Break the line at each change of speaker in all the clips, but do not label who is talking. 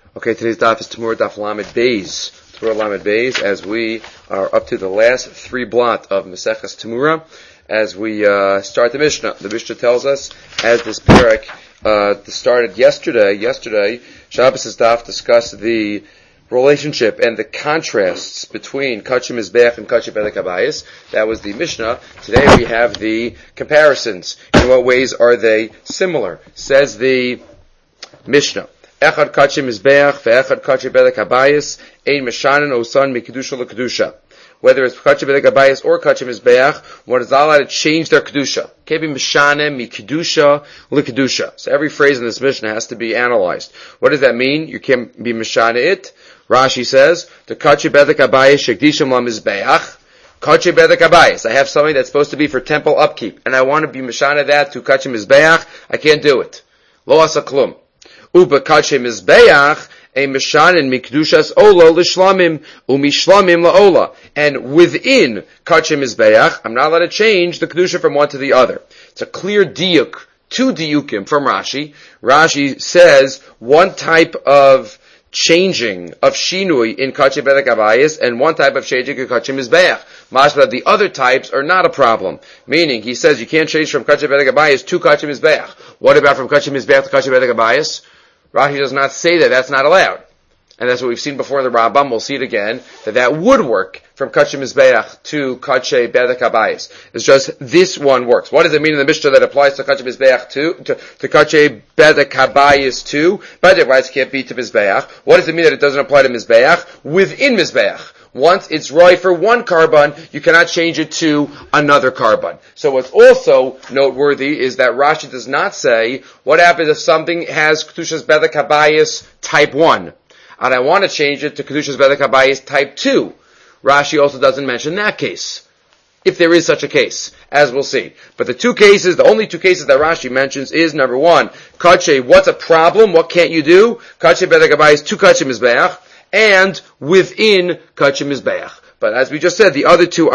Okay, today's daf is Tamura Daf Lamed Beis. Tamura Lamed Beis, as we are up to the last three blot of Maseches Tamura, as we start the Mishnah. The Mishnah tells us, as this parak started yesterday, Shabbos' daf discussed the relationship and the contrasts between Kachim Mizbeach and Kachim Bedek Habayis. That was the Mishnah. Today we have the comparisons. In what ways are they similar? Says the Mishnah. Echad Kachim Mizbeach ve'echad Kachim Bedek Habayis ein meshanen osan mikedusha lekedusha. Whether it's Kachim Bedek Habayis or Kachim Mizbeach, one is not allowed to change their kedusha. Can't be meshanen mikedusha lekedusha. So every phrase in this Mishnah has to be analyzed. What does that mean? You can't be meshanen it. Rashi says, the Kachim Bedek Habayis shekdishim la Mizbeach. Kachim Bedek Habayis. I have something that's supposed to be for temple upkeep, and I want to be meshanen that to Kachim Mizbeach. I can't do it. Lo asa klum. Uba Kachim Mizbeach, a meshanen mikdushas ola l'shlamim, umishlamim la'ola. And within Kachim Mizbeach, I'm not allowed to change the kedusha from one to the other. It's a clear diuk, two diukim from Rashi. Rashi says one type of changing of shinui in Kachim Bedek Habayis and one type of changing in Kachim Mizbeach. Mashma, the other types are not a problem. Meaning, he says you can't change from Kachim Bedek Habayis to Kachim Mizbeach. What about from Kachim Mizbeach to Kachim Bedek Habayis? Rashi does not say that. That's not allowed. And that's what we've seen before in the Rambam. We'll see it again, that would work from Kachim Mizbeach to Kachim Bedek Habayis. It's just this one works. What does it mean in the Mishnah that applies to Kachim Mizbeach to Kachim Bedek Habayis too? Bedek rights can't be to Mizbeach. What does it mean that it doesn't apply to Mizbeach? Within Mizbeach. Once it's right for one carbon, you cannot change it to another carbon. So what's also noteworthy is that Rashi does not say, what happens if something has Kedushas Bedek Habayis type 1, and I want to change it to Kedushas Bedek Habayis type 2. Rashi also doesn't mention that case, if there is such a case, as we'll see. But the only two cases that Rashi mentions is, number one, Kachim, what's a problem? What can't you do? Kachim Bedek Habayis to Kachim Mizbeach, and within Kachim Mizbeach. But as we just said, the other two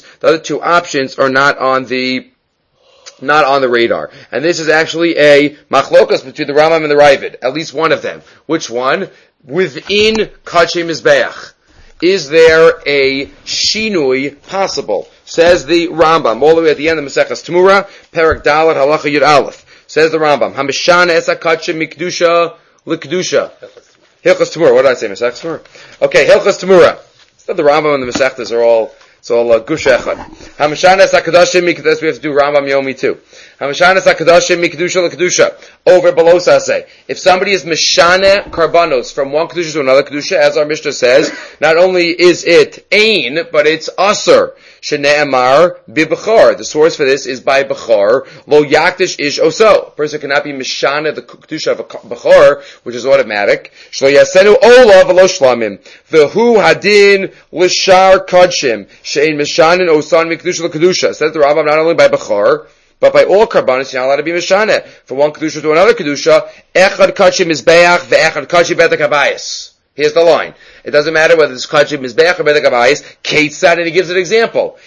options are not on the radar. And this is actually a machlokas between the Rambam and the Ravid. At least one of them. Which one? Within Kachim Mizbeach. Is there a shinui possible? Says the Rambam, all the way at the end of Maseches Tamura, Perek Dalet Halacha Yud Aleph. Says the Rambam, Hamishana esa Kachim mikdusha l'kedusha. Hilchos Tamura. What did I say? Maseches Tamura? Okay, Hilchos Tamura. So the Rambam and the Masechtas are all gush echad. Hamashanas HaKadoshim Mikdash, we have to do Rambam Yomi too. Hamashanas HaKadoshim Mikdusha l'Kedusha. Over below Saseh. If somebody is Meshane Karbanos from one Kedusha to another Kedusha, as our Mishnah says, not only is it Ein, but it's Asur. Shene'emar Bibachar. The source for this is by Bachar. Lo Yakdish Ish Oso. A person cannot be Meshane the Kedusha of a Bachar, which is automatic. Shlo Yasenu Ola V'lo Shlamim. V'hu Hadin L'Shar Kodshim. Shein Meshanin Osan Mikdusha l'Kedusha. Says the Rambam, not only by Bachar, but by all Karbanis, you're not allowed to be Meshaneh. From one Kedusha to another Kedusha, Echad Kachim Mizbeach ve'echad Kachim Bedek Habayis. Here's the line. It doesn't matter whether it's Kachim Mizbeach or Bedek Habayis. Keitzad, and he gives an example.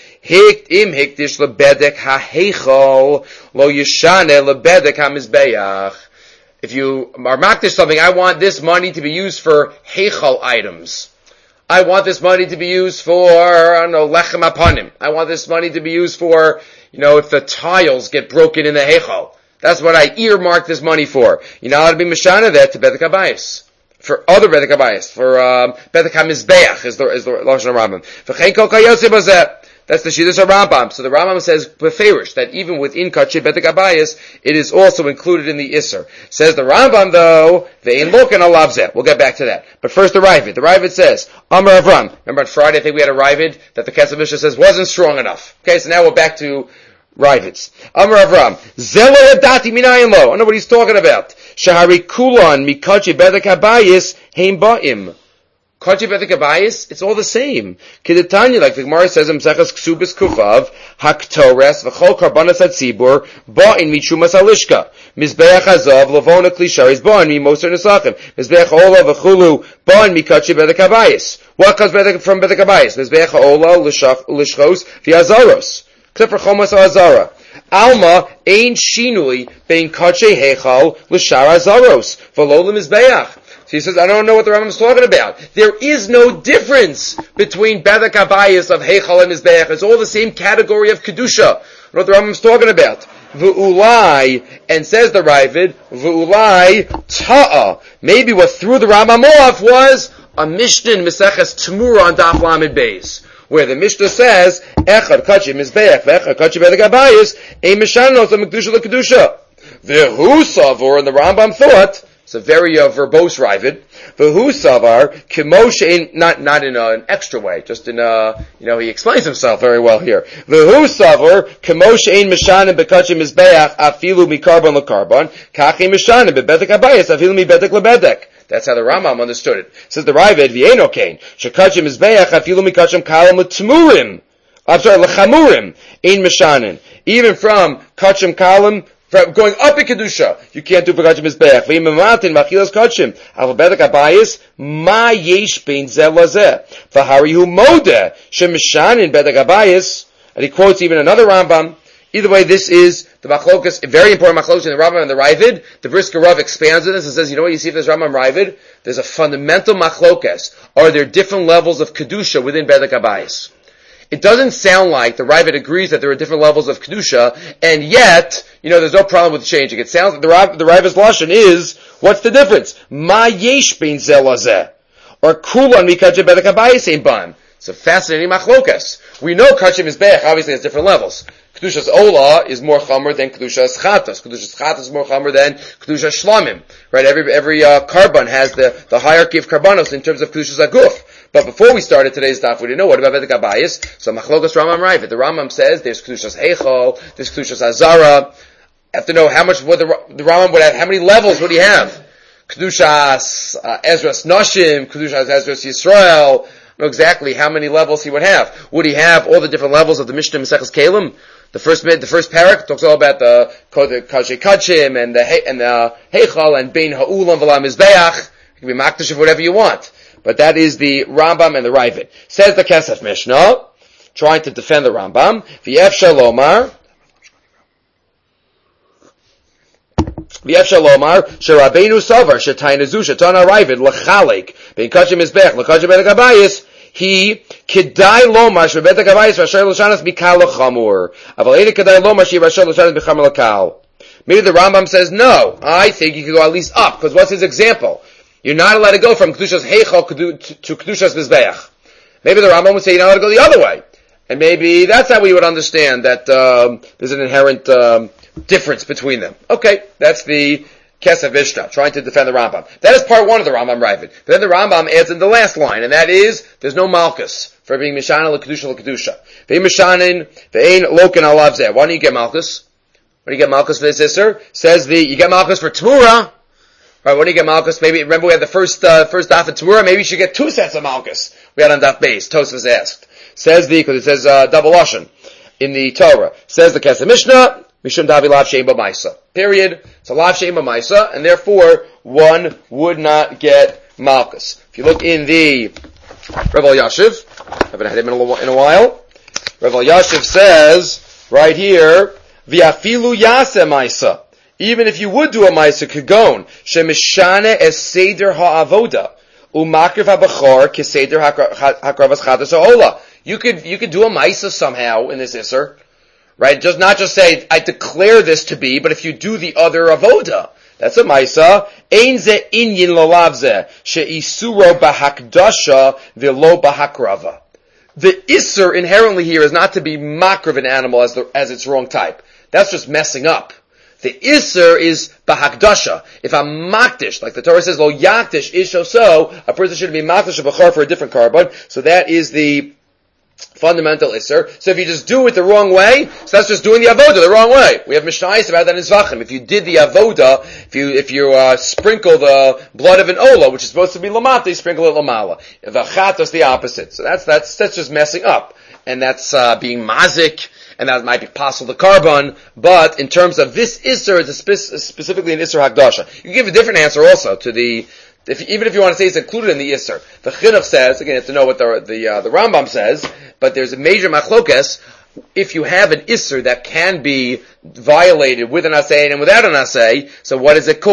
Im hikdish lebedek ha'heichal lo yishaneh lebedek ha'mizbeach. If you are makdish something, I want this money to be used for heichal items. I want this money to be used for, lechem apanim. I want this money to be used for, if the tiles get broken in the heichal. That's what I earmarked this money for. You're not allowed to be meshana that to Bedek Habayis. For other Bedek Habayis. For, Bedek HaMizbeach is the Lashon Rambam. V'chein kol kayotze bazeh. That's the Shidduch of Rambam. So the Rambam says, beferish, that even within Kachim Bedek Habayis, it is also included in the Isser. Says the Rambam though, ve'in loken alav zeh. We'll get back to that. But first the Ravid. The Ravid says, Amar Avram. Remember on Friday, I think we had a Ravid that the Kesef Mishnah says wasn't strong enough. Okay, so now we're back to Ravids. Amar Avram. Zelo yadati minayin lo. I know what he's talking about. Shahari kulan mikachim Bedek Habayis heim ba'im. Kachim Bedek Habayis, it's all the same. Kedetanya, like the Gemara says in Maseches Ksubis Kufav, Haktores v'chol karbanas hatzibur ba'in mitrumas halishka. Mizbeach hazav lavona klisharis ba'in mimoser nesachim. Mizbeach ola v'chulu ba'in mikachim Bedek Habayis. What comes from Bedek Habayis? Mizbeach ola lishchos v'azaros. Except for chomas ha'azara. Alma ein shinui bein kachei heichal l'shar azaros v'lo l'mizbeach. So he says, I don't know what the Rambam is talking about. There is no difference between Bedek Abayis of Heichal and Mizbeach. It's all the same category of Kedusha. I don't know what the Rambam is talking about. V'ulai, and says the Ravid, V'ulai ta'a. Maybe what threw the Rambam off was a Mishnah in Meseches Temura on Daf Lamed Beis, where the Mishnah says, Echad Kachi Mizbeach, V'echad Kachi Bedek Abayis, Ein Mishanos L'Mekdusha L'Kedusha. V'hu Savor, and the Rambam thought, it's a very verbose Ravid. V'hu Savar, Kimoshe, not in an extra way, just in he explains himself very well here. V'hu Savar, Kimoshe ein Mishanim B'Kachim Mizbeach, Afilu Mikarban L'Karban, Kachi Mishanim B'Bedek Abayis, Afilu Mi'Bedek L'Bedek. That's how the Rambam understood it. Says the Ravid, V'yeno Kain, Shekachim Mizbeach, Afilu Mikachim Kalam L'Tmurim. L'Chamurim, ein Mishanim. Even from Kachim Kalam, going up in Kedusha, you can't do V'kachim Mizbeach. V'imamatin machilas kachim. Al Bedek Abayis, ma yesh bein zeh lazeh. V'harihu modeh, shemishanin Bedek Abayis. And he quotes even another Rambam. Either way, this is the machlokas, a very important machlokas in the Rambam and the Ravid. The Brisker Rav expands on this and says, you know what you see if there's Rambam Ravid? There's a fundamental machlokas. Are there different levels of Kedusha within Bedek Abayis? It doesn't sound like the Ravid agrees that there are different levels of Kedusha, and yet, there's no problem with changing. It sounds like the Ravid's lashon is, what's the difference? Ma yesh bein zeh lazeh. Or kulan mikachim Bedek Abayis ein ban. It's a fascinating machlokas. We know Kachim Mizbeach obviously has different levels. Kedushas Ola is more chamer than Kedushas Chatas. Kedushas Chatas is more chamer than Kedushas Shlamim. Right? Every Karban has the hierarchy of Karbanos in terms of Kedushas Aguf. But before we started today's daf, we didn't know what about Bedek Abayis. So Machlokas Rambam Ravid. The Rambam says there's Kedushas Heichal, there's Kedushas Azara. Have to know what the Rambam would have, how many levels would he have? Kedushas Ezras Noshim, Kedushas Ezras Yisrael. Know exactly how many levels he would have. Would he have all the different levels of the Mishnah Maseches Kalim? The first parak talks all about the Kachei Kachim and the Heichal and Bein Ha'ulam V'lam Mizbeach. You can be makdash of whatever you want. But that is the Rambam and the Ravid. Says the Kesef Mishnah, trying to defend the Rambam, V'yef Shalomar, Sherabeinu Savar, Shetainazu, Shetana Ravid, L'chalek, Bein Kachim Mizbeach, L'kachim Bedek Abayis, he kedai lomar shebedek abayis rashay l'shanas mikal l'chamur. Aval eda kedai lomar she rashay l'shanas b'chamur l'kal. Maybe the Rambam says no. I think you could go at least up, because what's his example? You're not allowed to go from kedushas heichal to kedushas mizbeach. Maybe the Rambam would say you're not allowed to go the other way, and maybe that's how we would understand that there's an inherent difference between them. Okay, that's the Kesef Mishnah, trying to defend the Rambam. That is part one of the Rambam Ravid. But then the Rambam adds in the last line, and that is, there's no malchus for being Mishana l'Kedusha l'Kedusha. Ve'im Mishanin, ve'ein loken alav zeh. Why don't you get malchus? Why do you get malchus for this isser? Says you get malchus for Temura. Right, when do you get malchus? Maybe, remember we had the first daf of Temura, maybe you should get 2 sets of malchus. We had on daf base, Tosfos asked. Says because it says, double lashon in the Torah. Says the Kesef Mishnah, Mishum Davi Lav Shein B'Maisa. Period. It's a Lav Shein B'Maisa, and therefore one would not get malchus. If you look in the Rav Elyashiv, I haven't had him in a while. Rav Elyashiv says right here, V'afilu Yaseh Maisa. Even if you would do a Maisa Kagon, Shemishane es Seder Ha'avoda, Umakriv HaBachor Keseder HaKravas Chadas Ha'ola. You could do a Maisa somehow in this Isser. Right? Just not just say, I declare this to be, but if you do the other avoda, that's a maisa. Ein ze inyin lolav ze, she'isuro bahakdasha v'lo bahakrava. The isser inherently here is not to be makrav an animal as its wrong type. That's just messing up. The isser is bahakdasha. If I'm makdish, like the Torah says, lo yakdish isho so, a person should be makdish a bachar for a different carbon. So that is the fundamental isser. So if you just do it the wrong way, so that's just doing the avoda the wrong way. We have mishnayos about that in Zvachim. If you did the avoda, if you sprinkle the blood of an ola, which is supposed to be lamata, you sprinkle it lamala. If a chatas the opposite. So that's just messing up, and that's being mazik, and that might be possible the carbon. But in terms of this isser, it's specifically an isser hakdasha. You can give a different answer also to the. Even if you want to say it's included in the Isser. The Chinuch says, again, you have to know what the Rambam says, but there's a major machlokes. If you have an Isser that can be violated with an Asay and without an Asay, so what is it called?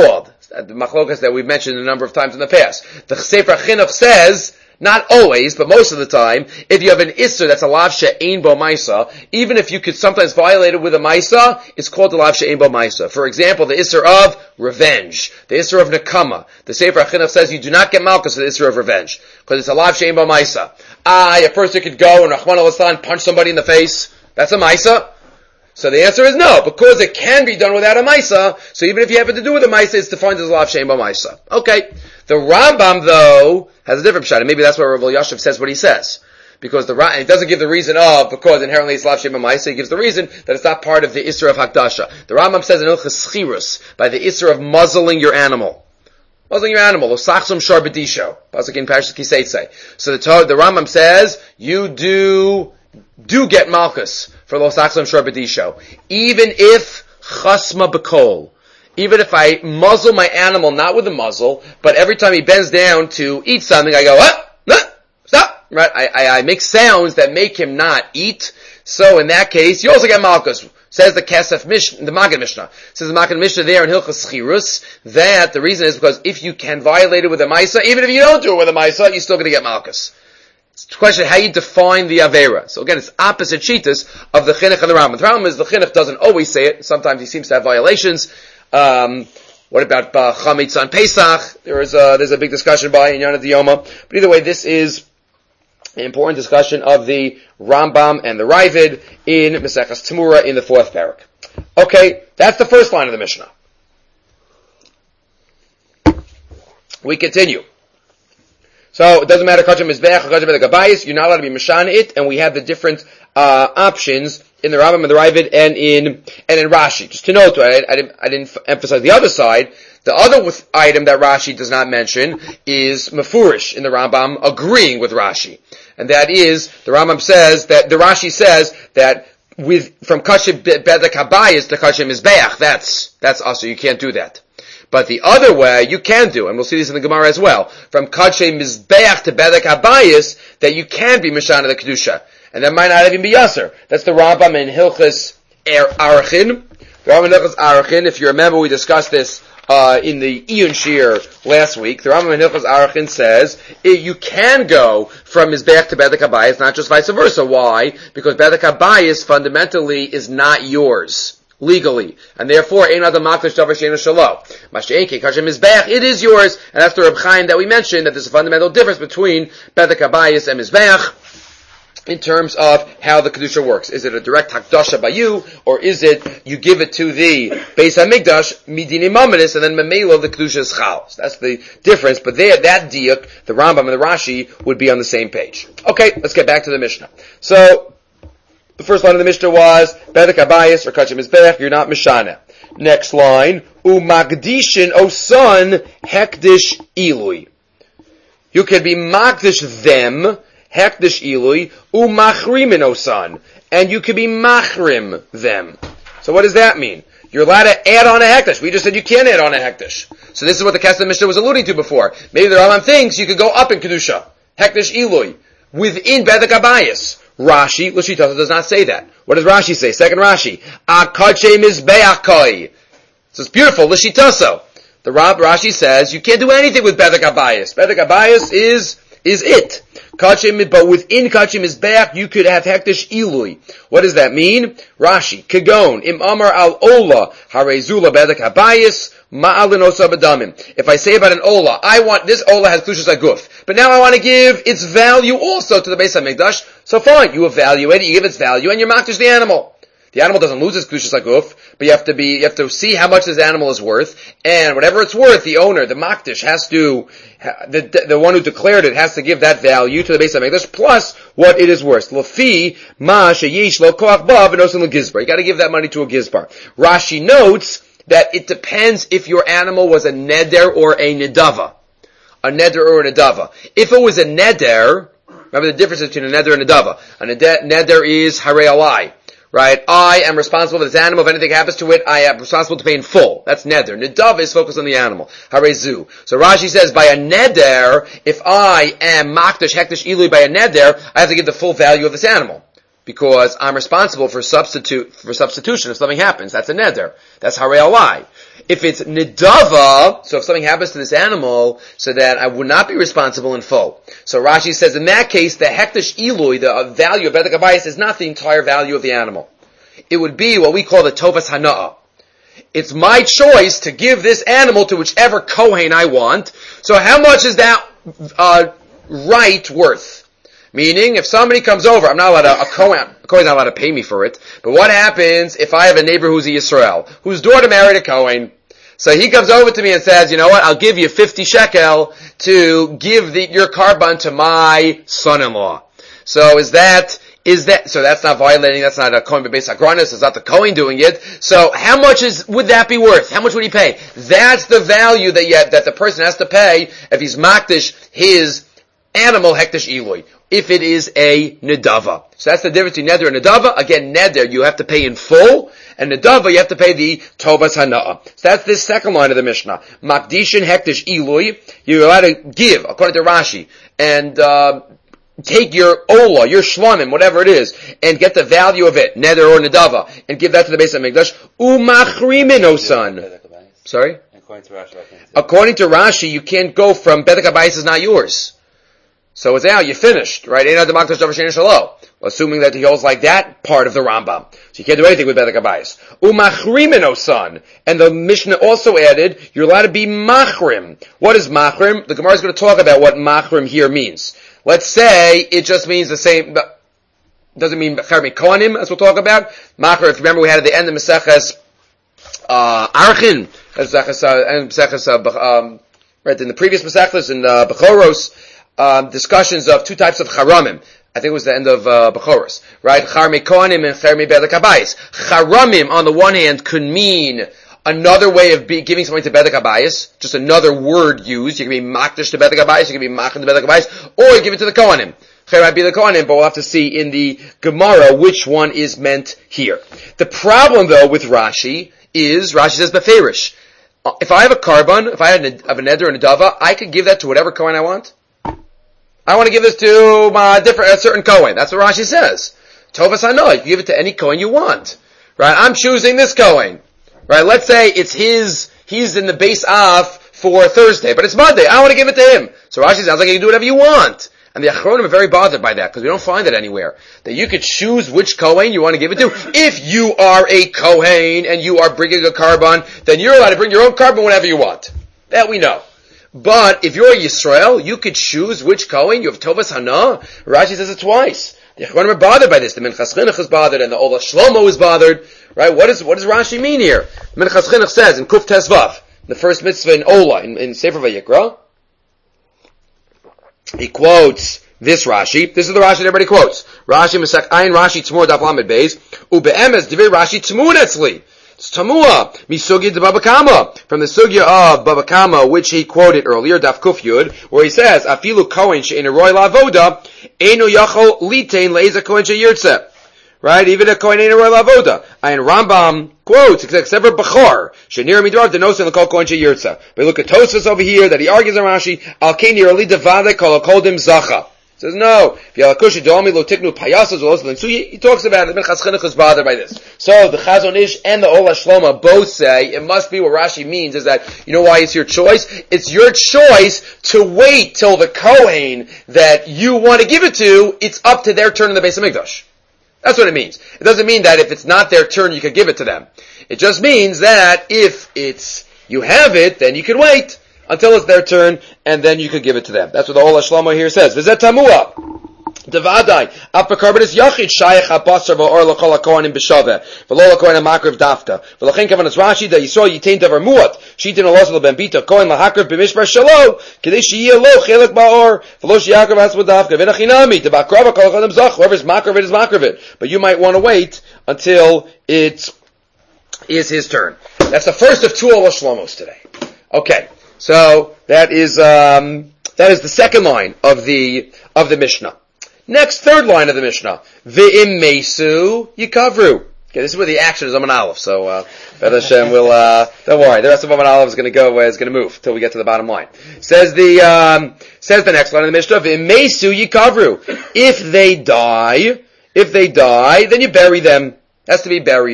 The machlokas that we've mentioned a number of times in the past. The Sefer Chinuch says, not always, but most of the time, if you have an Isser that's a lav she'ein bo maisa, even if you could sometimes violate it with a maisa, it's called a lav she'ein bo maisa. For example, the Isser of revenge, the Isser of nekama. The Sefer Chinuch says you do not get malchus with the Isser of revenge, because it's a lav she'ein bo maisa. A person could go and Rahman al-Islam punch somebody in the face. That's a maisa. So the answer is no, because it can be done without a maisa, so even if you have it to do with a maisa, it's defined as a lav she'ein bo maisa. Okay. The Rambam, though, has a different shot, and maybe that's why Rav Elyashiv says what he says. Because it doesn't give the reason of, because inherently it's lav she'ein bo maisa, he gives the reason that it's not part of the Isser of Hakdasha. The Rambam says in Ilchas Schirus, by the Isser of muzzling your animal. Muzzling your animal, Osachsum Shar B'disho. Pasuk in Parashas Kiseitzei. So the Rambam says, you do get malchus for Osachsum Shar B'disho. Even if Chasma B'kol. Even if I muzzle my animal, not with a muzzle, but every time he bends down to eat something, I go, stop! Right? I make sounds that make him not eat. So in that case, you also get malchus. Says the Kesef Mishnah, the Maggid Mishnah. Says the Maggid Mishnah there in Hilchas Schirus, that the reason is because if you can violate it with a maisa, even if you don't do it with a maisa, you're still going to get malchus. It's the question how you define the Avera. So again, it's opposite shitas of the Chinuch and the Rambam. The Rambam is the Chinuch doesn't always say it. Sometimes he seems to have violations. What about Chametz on Pesach? There's a big discussion by Inyana Diyoma. But either way, this is an important discussion of the Rambam and the Ravid in Maseches Temura in the 4th parak. Okay, that's the first line of the Mishnah. We continue. So it doesn't matter Kachim Mizbeach or Kachim Gabayis, you're not allowed to be Mashana it, and we have the different options in the Rambam and the Ravid and in Rashi. Just to note, I didn't emphasize the other side. The other item that Rashi does not mention is Mefurish in the Rambam agreeing with Rashi. And that is, the Rashi says that from Kachim Bedek Habayis to Kachim Mizbeach, that's also, you can't do that. But the other way, you can do, and we'll see this in the Gemara as well, from Kachim Mizbeach to Bedek Habayis, that you can be Mishana the Kedusha. And that might not even be Yasser. That's the Rambam in Hilchas Arachin. The Rambam in Hilchas Arachin, if you remember, we discussed this in the Iyun Shir last week. The Rambam in Hilchas Arachin says you can go from Mizbeach to Bedek Habayis, not just vice versa. Why? Because Bedek Habayis fundamentally is not yours legally, and therefore ein adam makdash davar she'eino shelo. Mash'enke kachim Mizbeach, it is yours, and that's the Reb Chaim that we mentioned, that there's a fundamental difference between Bedek Habayis and Mizbeach in terms of how the Kedusha works. Is it a direct Hakdasha by you, or is it you give it to the Beis HaMikdash, Midini Mamanis, and then Memelo, the Kedusha is Chal. So that's the difference, but there, that diuk, the Rambam and the Rashi, would be on the same page. Okay, let's get back to the Mishnah. So, the first line of the Mishnah was, Bedek Habayis, or Kachim Mizbeach, you're not Mishana. Next line, Umagdishin, O son, Hekdish Ilui. You can be Magdish them, Hekdish Ilui, Umachrimin, O son. And you can be Machrim them. So what does that mean? You're allowed to add on a Hekdish. We just said you can't add on a Hekdish. So this is what the Kesef Mishnah was alluding to before. Maybe the Rambam thinks you could go up in Kedusha. Hekdish Ilui. Within Bedek Habayis. Rashi, Lashitasa does not say that. What does Rashi say? Second Rashi. Akache Mizbeach. So it's beautiful, Lashitasa. The Rashi says you can't do anything with Bedek Habayis. Bedek Habayis is it. But within Kachim Mizbeach, you could have Hektish Ilui. What does that mean? Rashi, Kagon, Im Amar al Ola, Harezula Bedek Habayis, Ma'alin Osa Badamim. If I say about an Ola, this Ola has Klushas Aguf, but now I want to give its value also to the Beis HaMikdash, so fine, you evaluate it, you give its value, and you makdish the animal. The animal doesn't lose its Klushas Aguf, but you have to see how much this animal is worth, and whatever it's worth, the owner, the makdish, has to, the one who declared it has to give that value to the Beis HaMikdash, plus what it is worth. Lafi, ma sheyish lo koach ba v'nosin l'gizbar. You gotta give that money to a gizbar. Rashi notes that it depends if your animal was a neder or a nedava. A neder or a nedava. If it was a neder, remember the difference between a neder and a nedava. A neder is harei alai. Right? I am responsible for this animal. If anything happens to it, I am responsible to pay in full. That's neder. Nedav is focused on the animal. Harezu. So Rashi says, by a neder, if I am makdash, hekdash, ilui by a neder, I have to give the full value of this animal. Because I'm responsible for substitution if something happens. That's a neder. That's harei alai. If it's nidava, so if something happens to this animal, so that I would not be responsible in full. So Rashi says in that case, the hektish ilui, the value of bedek habayis, is not the entire value of the animal. It would be what we call the tovas hana'ah. It's my choice to give this animal to whichever kohen I want. So how much is that right worth? Meaning, if somebody comes over, I'm not allowed to, a Kohen's not allowed to pay me for it. But what happens if I have a neighbor who's a Yisrael, whose daughter married a Kohen? So he comes over to me and says, you know what, I'll give you 50 shekel to give your carbon to my son-in-law. So so that's not violating, that's not a Kohen based agronis, it's not the Kohen doing it. So how much would that be worth? How much would he pay? That's the value that the person has to pay if he's makdish his animal hektish ilui, if it is a nedava. So that's the difference between neder and nedava. Again, neder you have to pay in full, and nedava you have to pay the tovas hana'ah. So that's this second line of the Mishnah. Makdishin hektish ilui, you're allowed to give, according to Rashi, and take your ola, your shlamim, whatever it is, and get the value of it, neder or nedava, and give that to the base of Mikdash. Umachrimin, O son. Sorry? According to Rashi, you can't go from bedek habayis is not yours. So it's out, you're finished, right? Assuming that he holds like that, part of the Rambam. So you can't do anything with bedek habayis. Umachrimin, O son. And the Mishnah also added, you're allowed to be machrim. What is machrim? The Gemara is going to talk about what machrim here means. Let's say it just means the same, doesn't mean Bechar Mikonim, as we'll talk about. Machrim, if you remember, we had at the end of Maseches Archin, right, in the previous Maseches, in Bechoros, discussions of two types of charamim. I think it was the end of Bechoros, right? Char Mikonim and Char Bedek habayis. Charamim, on the one hand, could mean another way of giving something to bedek habayis, just another word used. You can be makdish to bedek habayis, you can be machin to bedek habayis, or you give it to the kohanim. It might be the kohanim, but we'll have to see in the Gemara which one is meant here. The problem, though, with Rashi is, Rashi says beferish. If I have a carbon, if I have a neder and a dava, I could give that to whatever kohen I want. I want to give this to a certain kohen. That's what Rashi says. Tovas hana'ah, you can give it to any kohen you want. Right? I'm choosing this kohen. Right, let's say it's he's in the base off for Thursday, but it's Monday. I want to give it to him. So Rashi sounds like you can do whatever you want. And the Achronim are very bothered by that, because we don't find it anywhere. That you could choose which Kohen you want to give it to. If you are a Kohen and you are bringing a carbon, then you're allowed to bring your own carbon whenever you want. That we know. But if you're a Yisrael, you could choose which Kohen. You have Tovas Hana'ah. Rashi says it twice. The Achronim are bothered by this. The Minchas Chinuch is bothered, and the Ola Shlomo is bothered. Right? What does Rashi mean here? The Minchas Chinuch says in Kuf Tesvav, the first mitzvah in Ola, in Sefer Vayikra, he quotes this Rashi. This is the Rashi that everybody quotes. Rashi Masech Ayin Rashi Tzmur Daf Lamed Beis Ube'emes Divrei Rashi Tzmur Etzli. It's Tamua Misugya de Baba Kama, from the sugya of Baba Kama, which he quoted earlier, Daf Kuf Yud, where he says, Afilu Kohen she'in a roy lavoda Einu Yachol Litain Leiza Kohen she'yirtze. Right? Even a Kohen ain't a roy lavoda. And Rambam quotes, except for Bechor, Shenir Midvar Denosin L'Kol Kohen she'yirtze. But look at Tosfos over here, that he argues on Rashi, Al Keni Erli Devade Kol Koldim Zacha. Says no. He talks about it. The Minchas Chinuch is bothered by this. So the Chazon Ish and the Ola Shlomo both say it must be what Rashi means is that, you know why it's your choice? It's your choice to wait till the Kohen that you want to give it to, it's up to their turn in the Beis HaMikdash. That's what it means. It doesn't mean that if it's not their turn you could give it to them. It just means that if you have it, then you can wait until it's their turn, and then you could give it to them. That's what the Ola Shlomo here says. V'zet tamua. Devadai. Af bekarbanis yachid shayach habasar v'or l'chol ha'kohanim b'shaveh. V'lo l'kohen ha'makriv dafta. V'lachin kavanas Rashi that Yisrael yitain davar muat. Shitin alos l'ben bita kohen l'hakriv b'mishbar shalo. Kedei sheyeh lo chelek ba'or. V'lo sheyakriv has v'dafka. V'nachinami. T'bakrava kol ha'kohanim zach. Whoever's makriv is makriv. But you might want to wait until it is his turn. That's the first of two Ola Shlomos today. Okay. So that is the second line of the Mishnah. Next, third line of the Mishnah. V'im mesu yikavru. Okay, this is where the action is Amon Aleph. So B'ez Hashem will don't worry. The rest of Amon Aleph is going to move till we get to the bottom line. Says the next line of the Mishnah. V'im mesu yikavru. If they die, then you bury them. Has to be buried.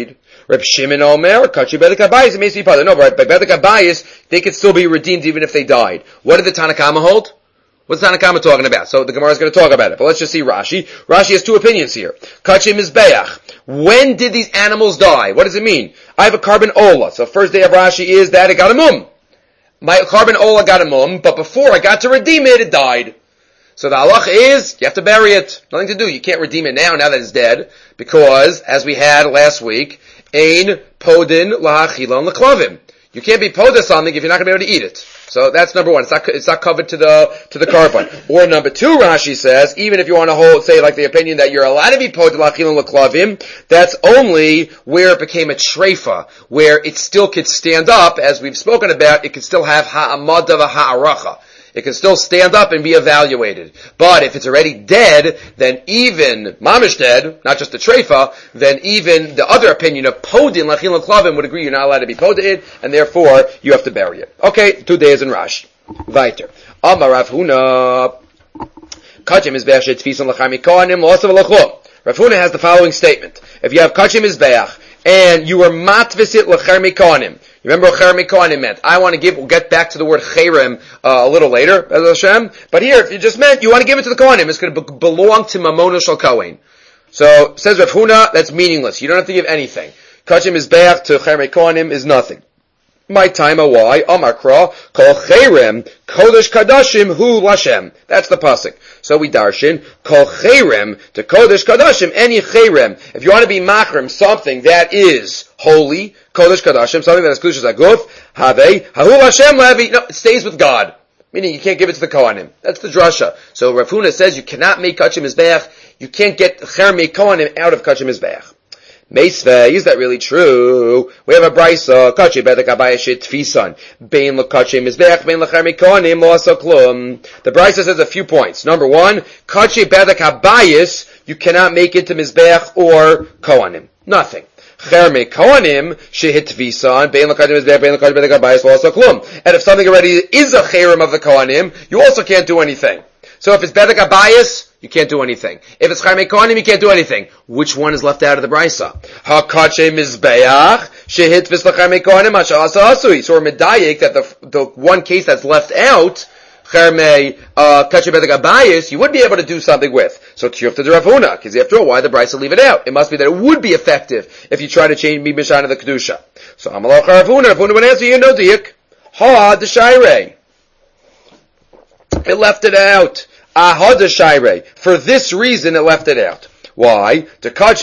Reb Shimon Omer, Kachi Bedek Abayis, it may be potter. No, but by Bedek Abayis, they could still be redeemed even if they died. What did the Tanna Kama hold? What's the Tanna Kama talking about? So the Gemara is going to talk about it. But let's just see Rashi. Rashi has two opinions here. Kachi Mizbeach. When did these animals die? What does it mean? I have a carbon ola. So first day of Rashi is that it got a mum. My carbon ola got a mum, but before I got to redeem it, it died. So the halach is, you have to bury it. Nothing to do. You can't redeem it now that it's dead, because, as we had last week, ein podin lahachilon leklavim. You can't be poda something if you're not going to be able to eat it. So that's number one. It's not covered to the carbon. Or number two, Rashi says, even if you want to say like the opinion that you're allowed to be poda lahachilon leklavim, that's only where it became a treifa, where it still could stand up, as we've spoken about, it could still have ha'amada v'ha'aracha. It can still stand up and be evaluated. But if it's already dead, then even mamish dead, not just the treifa, then even the other opinion of podin lachil klavim would agree you're not allowed to be podin, and therefore you have to bury it. Okay, 2 days in Rashi. Weiter. Amar Rav Huna kachim mizbeach shetfisun lachami kohanim losav lachum. Rav Huna has the following statement: if you have kachim mizbeach and you were matvisit lacharmi kohanim. Remember what Cherem Kohanim meant. We'll get back to the word Cherem a little later, Hashem. But here, if you just meant, you want to give it to the Kohanim, it's going to belong to Mamona Shal Kohen. So, says Rav Huna, that's meaningless. You don't have to give anything. Kachim is Be'ach to Cherem Kohanim is nothing. My time, why? Amakra, Kol Cherem, Kodesh Kadashim, Hu Lashem. That's the pasuk. So we darshin, Kol Cherem, to Kodesh Kadashim, any Cherem. If you want to be machrim, something that is holy, Kodesh Kadashim, something that is Kedushas Aguf, Have, Hahu Lashem Levi, no, it stays with God. Meaning you can't give it to the Kohanim. That's the drasha. So Rav Huna says you cannot make Kachim Mizbeach, you can't get Cherem Kohanim out of Kachim Mizbeach. Meisvei, is that really true? We have a brisa, kachi bedek abayis tfisan, bein l'kachi mizbeach, bein l'chermi kohanim lo asa klum. The brisa says a few points. Number one, kachi bedek abayis, you cannot make it to mizbeach or kohanim. Nothing. Chermi kohanim, shehit tfisan, bein l'kachi mizbeach, bein l'kachi bedek abayis lo asa klum. And if something already is a cherem of the kohanim, you also can't do anything. So if it's bedek abayis, you can't do anything. If it's Chaimei Kohanim, you can't do anything. Which one is left out of the brisa? Hakache mizbeach shehit v'slacharmei Kohanim ha'sha'asa asui. So we're medayik that the one case that's left out, Charmei kache bedek abayis, you would be able to do something with. So tiyuf to the Rav Huna, because after all, why the brisa leave it out? It must be that it would be effective if you try to change Mishana of the kedusha. So Amalach Rav Huna would answer you no diuk. Ha the shayrei. It left it out. For this reason, it left it out. Why? Because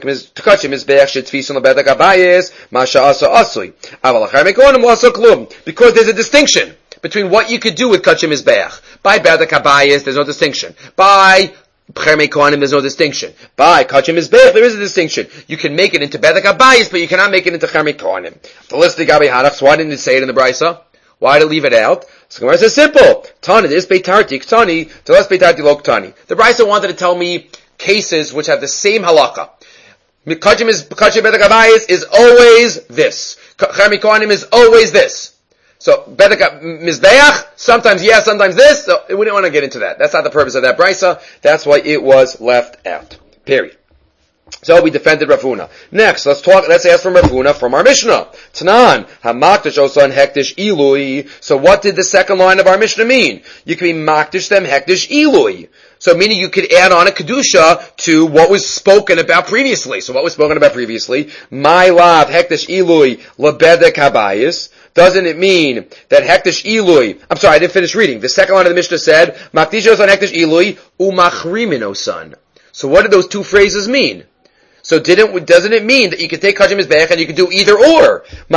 there's a distinction between what you could do with kachim mizbeach. By bedek habayis, there's no distinction. By chermei kohanim, there's no distinction. By kachim mizbeach, there is a distinction. You can make it into bedek habayis, but you cannot make it into chermei kohanim. The list of gabi hanach. So why didn't it say it in the brisa? Why to leave it out? So Gemara says simple. Tani, this beitarti ktani, to less beitarti lo ktani. The brisa wanted to tell me cases which have the same halakha. Kachim bedek habayis is always this. Chermei kohanim is always this. So bedek mizbeach, sometimes yes, sometimes this. So we didn't want to get into that. That's not the purpose of that brisa. That's why it was left out. Period. So we defended Rav Huna. Next, let's ask from Rav Huna from our Mishnah. Tanan, hamakdish osan hektish ilui. So what did the second line of our Mishnah mean? You can be makdish them hektish ilui. So meaning you could add on a kedusha to what was spoken about previously. So what was spoken about previously? My lav hektish ilui lebedek habayis. Doesn't it mean that hektish ilui? I'm sorry, I didn't finish reading. The second line of the Mishnah said makdish osan hektish ilui umachrimin osan. So what did those two phrases mean? So doesn't it mean that you can take kachim mizbeach and you can do either or? Isn't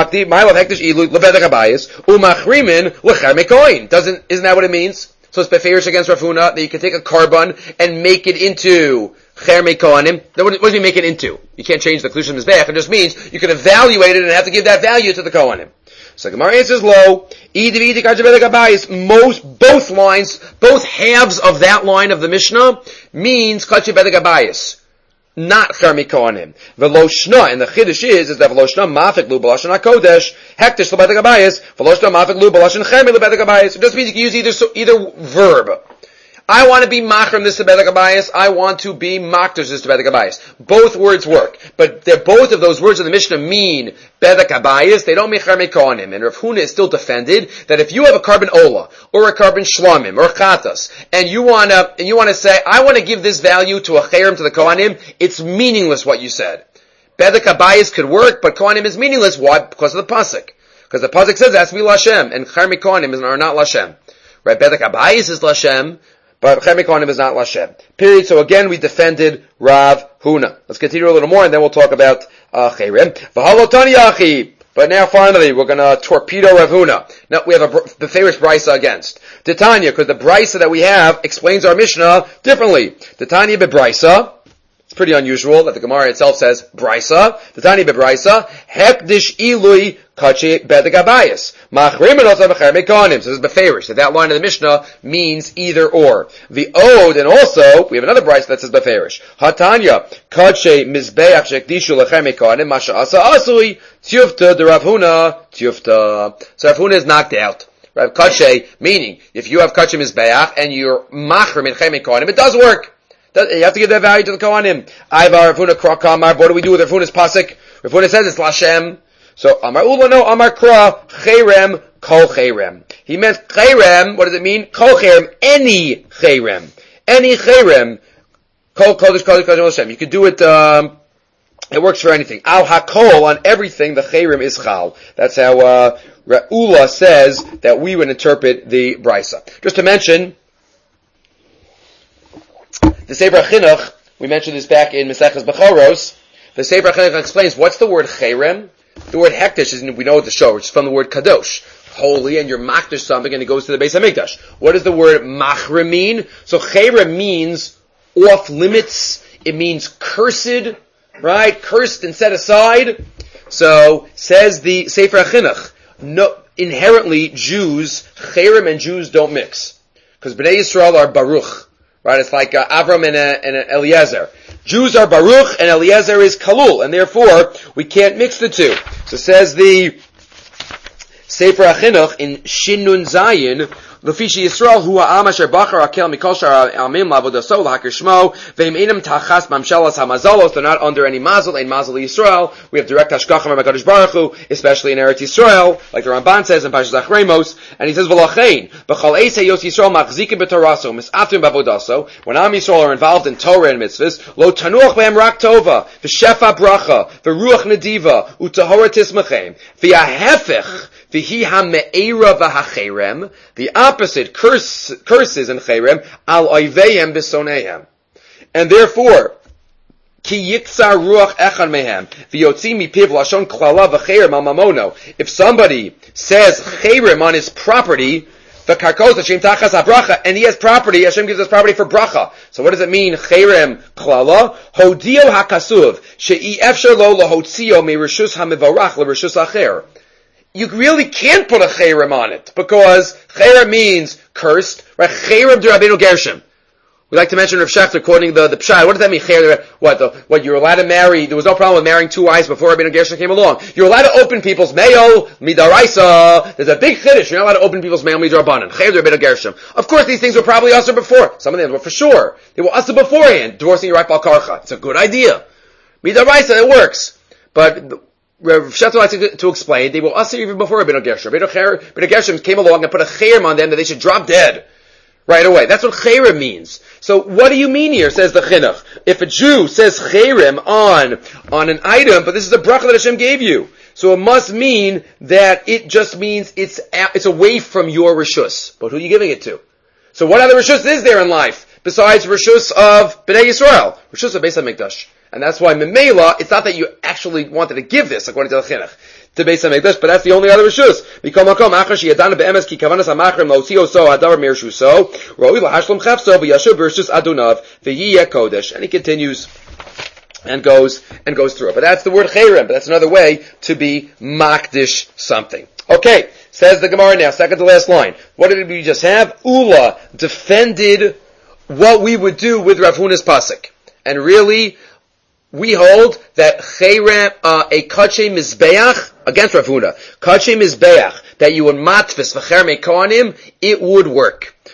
that what it means? So it's beferish against Rav Huna that you can take a carbon and make it into chermei kohanim. What do you make it into? You can't change the klushim mizbeach. It just means you can evaluate it and have to give that value to the kohanim. So Gemara answers low. Both lines, both halves of that line of the Mishnah means kachim bedek habayis. Not chermei kohanim. Veloshna, and the chiddush is that veloshna mafik lu b'lashon hakodesh hektish lebedek habayis. Veloshna mafik lu b'lashon chermei lebedek habayis. It just means you can use either verb. I want to be machrim this to Bedek Abayis. I want to be makdash this to Bedek Abayis. Both words work, but both of those words in the Mishnah mean Bedek Abayis. They don't mean Chermei Kohanim. And Rav Huna is still defended that if you have a carbon ola or a carbon shlamim or chatas, and you want to say, I want to give this value to a cherem to the Kohanim, it's meaningless what you said. Bedek Abayis could work, but Kohanim is meaningless. Why? Because of the pasuk. Because the pasuk says it has to be Lashem, and Chermei Kohanim are not Lashem. Right? Bedek Abayis is Lashem, but Chermei Kohanim is not Lashem. Period. So again, we defended Rav Huna. Let's continue a little more, and then we'll talk about Cherem. V'halotani achi. But now finally, we're going to torpedo Rav Huna. Now, we have the famous Brisa against. Titania, because the Brisa that we have explains our Mishnah differently. Titania beBrisa. It's pretty unusual that the Gemara itself says Brisa. Titania beBrisa. Hekdish ilui kache bedek abayis. Machrim enosav chermei kohanim. So this is beferish. So that line of the Mishnah means either or. The Ode, and also, we have another Brisa that says beferish. Hatanya, kache mizbeach shekdishu lechermei kohanim, masha asa asui, tiyufta de Rav Huna, tiyufta. So Rav Huna is knocked out. Rav Kache, meaning, if you have kache mizbeach and you're machrim in chermei kohanim, it does work. You have to give that value to the Kohanim. Ivar Rav Huna Kra Kamar. What do we do with Rav Huna's pasuk? Rav Huna says it's Lashem. So Amar Ula no Amar Kra Cherem Kol Cherem. He meant Cherem. What does it mean? Kol Cherem. Any Cherem. Any Cherem. Kol Kodesh Kodesh Kodesh Lashem. You could do it. It works for anything. Al Hakol, on everything. The Cherem is Chal. That's how Ula says that we would interpret the Brisa. Just to mention, the Sefer Chinuch, we mentioned this back in Maseches Bechoros. The Sefer Chinuch explains what's the word cherem. The word hekdesh is, we know at the show, it's from the word kadosh, holy, and you're makdash something, and it goes to the Beis Hamikdash. What does the word machrim mean? So cherem means off limits. It means cursed, right? Cursed and set aside. So says the Sefer Chinuch, no, inherently Jews, cherem and Jews don't mix, because Bnei Yisrael are baruch. Right, it's like Avram and Eliezer. Jews are Baruch and Eliezer is Kalul, and therefore we can't mix the two. So says the Sefer HaChinuch in Shin Nun Zayin, Lefishi Yisrael hu ha'am asher bachar akel mikol shar amim lavodaso l'hakir shmo ve'im einam tachas mamshelas hamazalos. They're not under any mazel, ein mazel Yisrael. We have direct hashgacha from HaKadosh Baruch Hu, especially in Eretz Yisrael, like the Ramban says in Parshas Achremos, and he says v'lachein b'chal eisei yos Yisrael machzikim b'toraso mis'atim b'avodaso. When Am Yisrael are involved in Torah and mitzvahs, lo tanuach be'em rak tova v'shefa bracha v'ruach nediva u'tahora tismachem v'yahefech v'hi ha'me'era v'hacherem. The opposite, curses and cherem, al oiveihem b'soneihem. And therefore, ki yiksar ruach echad mehem, v'yotzi mipiv lashon klala v'cherem al mamono. If somebody says cherem on his property, v'karkos Hashem tachas habracha, and he has property, Hashem gives us property for bracha. So what does it mean, cherem klala? Hodio hakasuv, she'i efshar lo lahotzio me rishus hamivarach l'rishus acher. You really can't put a cherem on it, because cherem means cursed, right? Cherem de Rabbeinu Gershom. We like to mention Rav Shechter quoting the Pshat. What does that mean? Cherem, what you're allowed to marry, there was no problem with marrying two wives before Rabbeinu Gershom came along. You're allowed to open people's mail, midaraisa. There's a big chiddush. You're not allowed to open people's mail, midarabanan. Cherem de Rabbeinu Gershom. Of course, these things were probably usher before. Some of them were for sure. They were usher beforehand, divorcing your wife al karcha. It's a good idea. Midaraisa, it works. But Rav Shechter likes to explain, they were usher even before Rabbeinu Gershom. Rabbeinu Gershom came along and put a cherem on them that they should drop dead right away. That's what cherem means. So what do you mean here, says the Chinuch? If a Jew says cherem on an item, but this is a bracha that Hashem gave you, so it must mean that it just means it's away from your rishus. But who are you giving it to? So what other rishus is there in life besides rishus of Bnei Yisrael? Rishus of Beis HaMikdash. And that's why Memela, it's not that you actually wanted to give this, according to the Chinuch, to Beis HaMikdash, but that's the only other rishus. Mikol makom achar sheyadana be'emes ki kavanas hamachrim laotio so hadavar mirshuso roi lahashlam chefso v'yashuv b'rishus adunav v'yiyeh kodesh. And he continues and goes through it. But that's the word cherem, but that's another way to be makdish something. Okay, says the Gemara now, second to last line. What did we just have? Ula defended what we would do with Rav Huna's pasuk. And really, we hold that cherem, a kache mizbeach, against Rav Huna, kache mizbeach, that you would matfis v'chermei kohanim, it would work.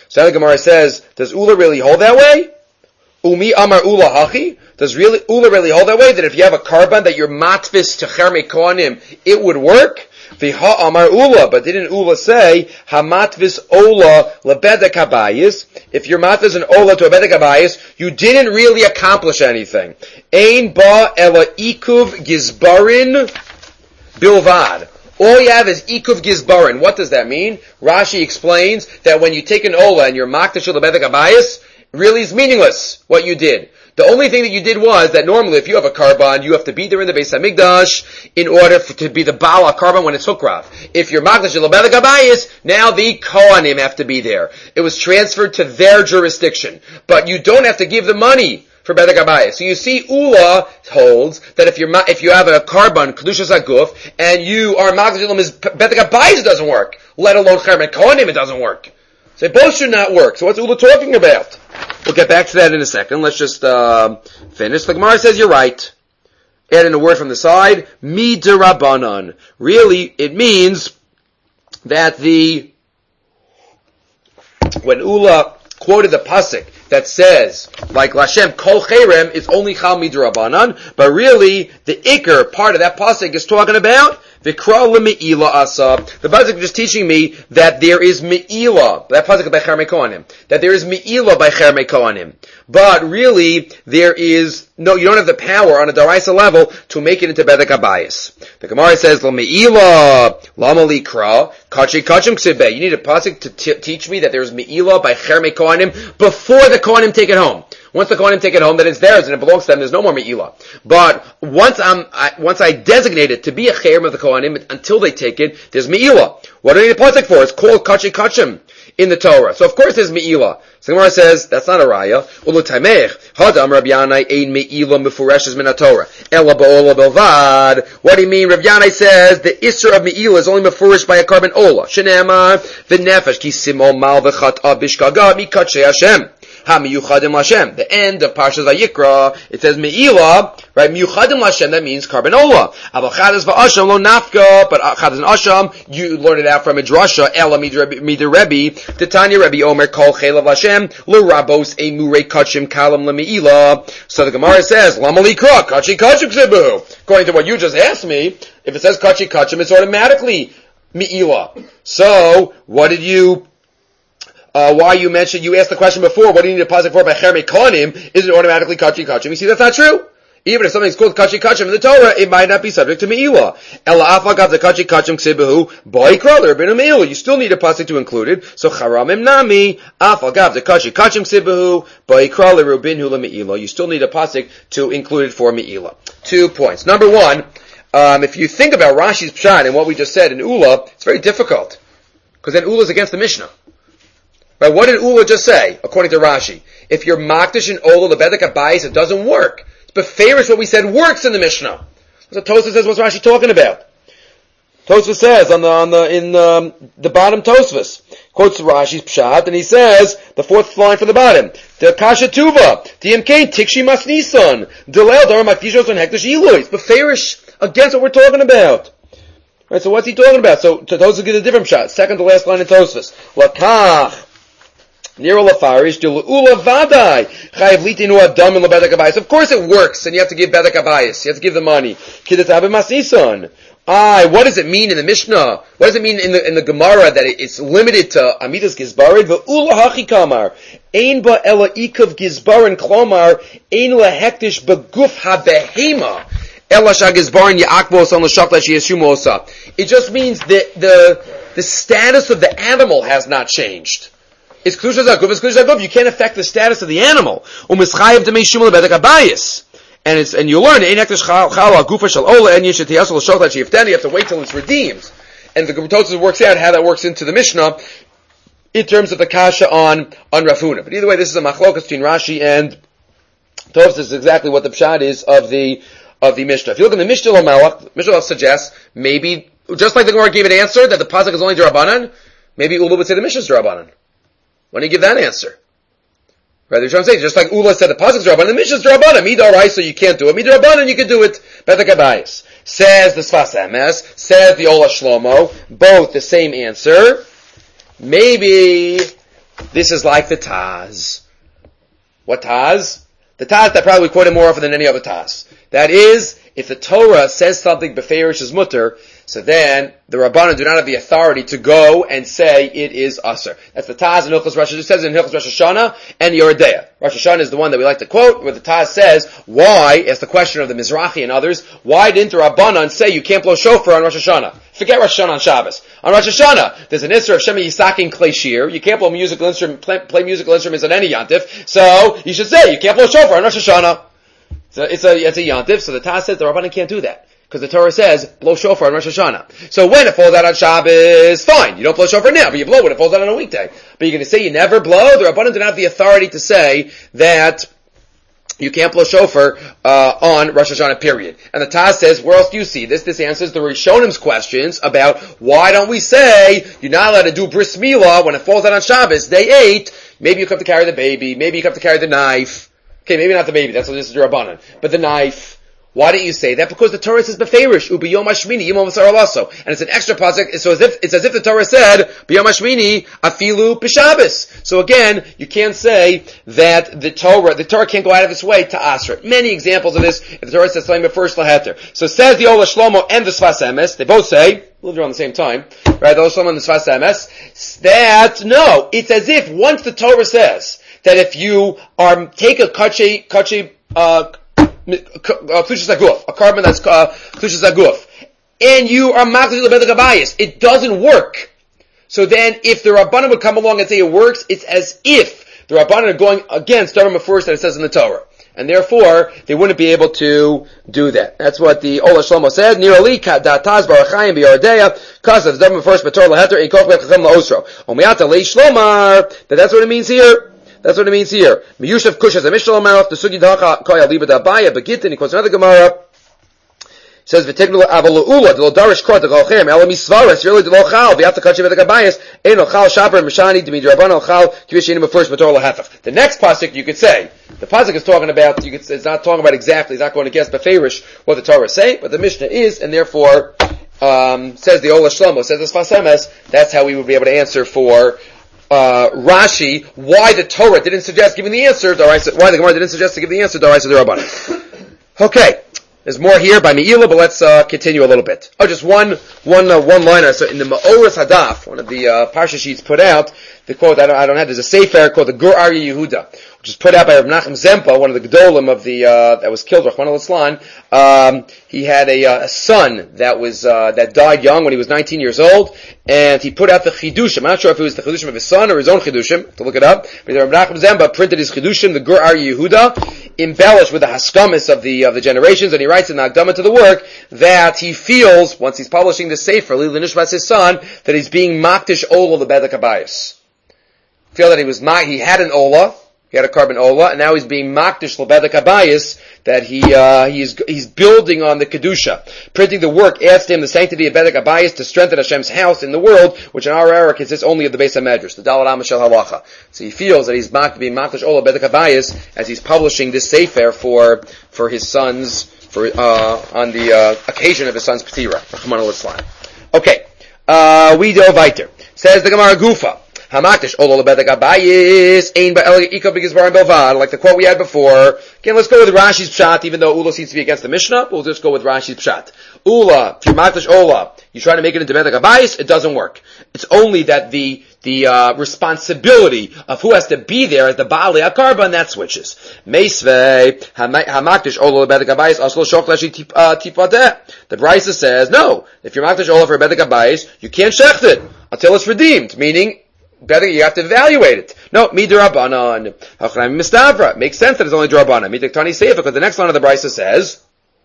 So now the Gemara says, does Ula really hold that way? Umi Amar Ula Hachi? Does Ula really hold that way? That if you have a carbon that you're matvis to Chermei Kohanim, it would work? V'ha Amar Ula, but didn't Ula say, Hamatvis Ola lebedek habayis? If you're matvis an Ola to a bedek habayis, you didn't really accomplish anything. Ein ba ela ikuv gizbarin bilvad. All you have is ikuv gizbarin. What does that mean? Rashi explains that when you take an Ola and you're makdash lebedek habayis, really is meaningless what you did. The only thing that you did was that normally if you have a carbon, you have to be there in the Beis HaMikdash in order to be the Baal carbon when it's Hukrav. If you're Magdash L'Bedek HaBayis, now the Kohanim have to be there. It was transferred to their jurisdiction. But you don't have to give the money for Bedek HaBayis. So you see, Ula holds that if you have a carbon, Kedushas HaGuf, and you are Magdash L'Bedek HaBayis, it doesn't work. Let alone Chermei Kohanim, it doesn't work. So both should not work. So what's Ula talking about? We'll get back to that in a second. Let's just finish. The Gemara says you're right. Add in a word from the side. Midirabanan. Really, it means that when Ula quoted the pasuk that says, like Lashem Kol Cherem, it's only Chal Midirabanan, but really the Iker part of that pasuk is talking about V'kra le'me'ila asa. The pasuk is just teaching me that there is me'ila. That pasuk is by Chermei Kohanim. That there is me'ila by Chermei Kohanim. But really, there is no. You don't have the power on a daraisa level to make it into bedek habayis. The Gemara says le'me'ila lama likra kachi kachim ksebe. You need a pasuk to teach me that there is me'ila by Chermei Kohanim before the Kohanim take it home. Once the Kohanim take it home, then it's theirs and it belongs to them. There's no more me'ila. But once I designate it to be a cherem of the Kohanim until they take it, there's me'ila. What do you need a pasuk for? It's called kachi kachim in the Torah. So of course there's me'ila. So the Gemara says that's not a raya. Ulu taimech hadam Rabbi Yanai ein me'ila mefureshes min Torah ela ba'ola belvad. What do you mean? Rabbi Yanai says the isser of me'ila is only mefurish by a carbon ola. Shenema v'nefesh ki simol mal v'chat'a bishkaga mikatshei Hashem. Ha-miyuchadim Lashem. The end of Parshas Vayikra, it says me'ila, right? Miyuchadim Lashem, that means carbon ola. Aval chadas v'asham lo nafka, but chadas and asham, you learn it out from a drasha, ela midir Rebbe, the Tanya Rebbe Omer, kol chelav Lashem, lo rabos e murei kachim kalam le'me'ila. So the Gemara says, lama likra, kachi kachim ksibu. According to what you just asked me, if it says kachi kachim, it's automatically me'ila. So, what did you why you mentioned, you asked the question before, what do you need a pasuk for by Chermei Kohanim? Is it automatically kachi kachim? You see, that's not true. Even if something's called kachi kachim in the Torah, it might not be subject to me'ila. Ela afagav the kachi kachim ksibahu, boikra, there been a me'ila. You still need a pasuk to include it. So charamim nami, afagav the kachi kachim ksibahu, boikra lerubinhu le'me'ila. You still need a pasuk to include it for me'ila. 2 points. Number one, if you think about Rashi's pshat and what we just said in Ula, it's very difficult. Because then Ula is against the Mishnah. But what did Ula just say, according to Rashi? If you're makdash and Ola, the bedek habayis, it doesn't work. But favorite what we said works in the Mishnah. So Tosfos says, what's Rashi talking about? Tosfos says in the bottom Tosfos, quotes Rashi's pshat, and he says, the fourth line from the bottom, the kasha tuva, DMK, tikshi mas nisan, delel dar makdishos and hekdash iluis. But fairish against what we're talking about. Right, so what's he talking about? So Tosfos gives a different shot. Second to last line in Tosfos. Lakach. Nero lafarish de ula vadai chayiv litinu adam in lebedek habayis. Of course it works, and you have to give bedek habayis. You have to give the money. Kidet abim masison. What does it mean in the Mishnah? What does it mean in the Gemara that it's limited to amidas gizbarid? Ve'ula hachi kamar ein ba ela ikav gizbarin klomar ein lehektish beguf habehema. Ela shagizbarin yaakvos on l'shakla sheyeshumosa. It just means the status of the animal has not changed. It's Kedushas HaGuf, it's Kedushas HaGuf. You can't affect the status of the animal. U'mischayev demei shumel bedek habayis. And you learn, ein hektish chal ha'gufa shel ola en yishetiyas l'shoklat sheyifteni. You have to wait till it's redeemed. And the Tosfos works out how that works into the Mishnah in terms of the kasha on Rav Huna. But either way, this is a machlokas between Rashi and Tosfos. This is exactly what the pshat is of the Mishnah. If you look in the Mishnah Lamelach, Mishnah suggests maybe, just like the Gemara gave an answer that the pasuk is only D'Rabbanan, maybe Ula would say the Mishnah is D'Rabbanan. Why don't you give that answer? Right, that's what I'm saying. Just like Ula said the pasuk is D'Rabbanan, the Mishnah is D'Rabbanan. Midoraisa you can't do it. Midorabanan you can do it. Bedek habayis. Says the Sfas Emes, says the Ola Shlomo, both the same answer. Maybe This is like the Taz. What Taz? The Taz that probably quoted more often than any other Taz. That is, if the Torah says something beferish is mutter, so then the Rabbanan do not have the authority to go and say it is usher. That's the Taz in Hilchos Rosh Hashanah. It says in Hilchos Rosh Hashanah and Yoredeah. Rosh Hashanah is the one that we like to quote, where the Taz says, why, as the question of the Mizrahi and others, why didn't the Rabbanan say you can't blow shofar on Rosh Hashanah? Forget Rosh Hashanah on Shabbos. On Rosh Hashanah, there's an Isser of Shema Yisakin Klei Shir. You can't blow musical play musical instruments on any Yantif. So, you should say you can't blow shofar on Rosh Hashanah. So it's a Yantif, so the Taz says the Rabbanan can't do that. Because the Torah says, blow shofar on Rosh Hashanah. So when it falls out on Shabbos, fine. You don't blow shofar now, but you blow when it falls out on a weekday. But you're going to say you never blow? The Rabbanan do not have the authority to say that you can't blow shofar on Rosh Hashanah, period. And the Taz says, where else do you see this? This answers the Rishonim's questions about why don't we say you're not allowed to do bris milah when it falls out on Shabbos, day 8. Maybe you have to carry the baby. Maybe you have to carry the knife. Okay, maybe not the baby. That's what this is your Rabbanan. But the knife. Why didn't you say that? Because the Torah says beferish, ubiyom hashmini, yom v'sar alaso. And it's an extra pasuk, so it's as if the Torah said, biyom hashmini, afilu b'Shabbos. So again, you can't say that the Torah can't go out of its way to asra. Many examples of this, if the Torah says something before laheter. So says the Ola Shlomo and the Sfas Emes, they both say, lived around the same time, right, the Ola Shlomo and the Sfas Emes, that, no, it's as if once the Torah says that if you take a kachi, a carbon that's klushas aguf, and you are makzil lebedek habayis, it doesn't work. So then, if the Rabbanan would come along and say it works, it's as if the Rabbanan are going against Dharma first that it says in the Torah, and therefore they wouldn't be able to do that. That's what the Ola Shlomo says. Nirali dataz barachayim biyardeya kasav Dharma first b'Torah leheter ikok bechachem laosro. Omiata leishlomar. That's what it means here. That's what it means here. Miyushav kushas a mishnah amalaf the sugi dacha koya liba dabaya begitin. He quotes another Gemara. Says v'teknu avaloula de lo darish kort de galchem ela misvaras really de lo chal v'yata kachim v'tek habayis ein lo chal shaper mishani de midraban lo chal kivishim first b'torah lahefach. The next pasuk you could say the pasuk is talking about it's not talking about exactly, it's not going against beferish what the Torah say, but the Mishnah is, and therefore says the Ola Shlomo, says the Sfas Emes, that's how we would be able to answer for Rashi, why the Torah didn't suggest giving the answer, why the Gemara didn't suggest to give the answer, Daraisa the Rabbanan. Okay, there's more here by Me'ila, but let's continue a little bit. Oh, just one liner. So in the Ma'oras Hadaf, one of the Parsha sheets put out, the quote I don't have. There's a sefer called the Gur Aryeh Yehuda, which is put out by Rav Nachum Zempa, one of the Gedolim of the that was killed, Rachmana litzlan. He had a son that died young when he was 19 years old, and he put out the Chidushim. I'm not sure if it was the Chidushim of his son or his own Chidushim, to look it up. But Rav Nachum Zempa printed his Chidushim, the Gur Aryeh Yehuda, embellished with the Haskamis of the generations, and he writes in the Akdama to the work that he feels, once he's publishing the Sefer, Lili Nishmas, his son, that he's being makdish Ola the Bedek Habayis. Feel that he had an Ola, he had a carbon Ola, and now he's being makdish Lebedek Habayis, that he's building on the Kedusha. Printing the work adds to him the sanctity of Bedek Habayis to strengthen Hashem's house in the world, which in our era consists only of the Beis HaMedrash, the Daled Amos Shel Halacha. So he feels that he's being makdish Ola Bedek Habayis as he's publishing this Sefer for his sons, on the occasion of his son's P'tira, Rachmana litzlan. Okay, we go weiter. Says the Gemara Gufa. Hamakdish Olo Lebedek Habayis Ein Ba'el Ika B'Gizbar Belvad, like the quote we had before. Again, let's go with Rashi's Pshat, even though Ula seems to be against the Mishnah, we'll just go with Rashi's Pshat. Ula, if you're Makdish Ola, you try to make it into Bedek Habayis, it doesn't work. It's only that the responsibility of who has to be there as the Baalei HaKarban, that switches. Meisvei, Hamakdish Ola Lebedek Habayis, Aslo Shok Leshi Tipadeh. The Brisa says, no, if you're Makdish Ola for Bedek Habayis, you can't shecht it until it's redeemed, meaning, better, you have to evaluate it. No, midirabanan. Hachraim mistavra. Makes sense that it's only dirabanan. Midiktani seifa, because the next line of the Brisa says,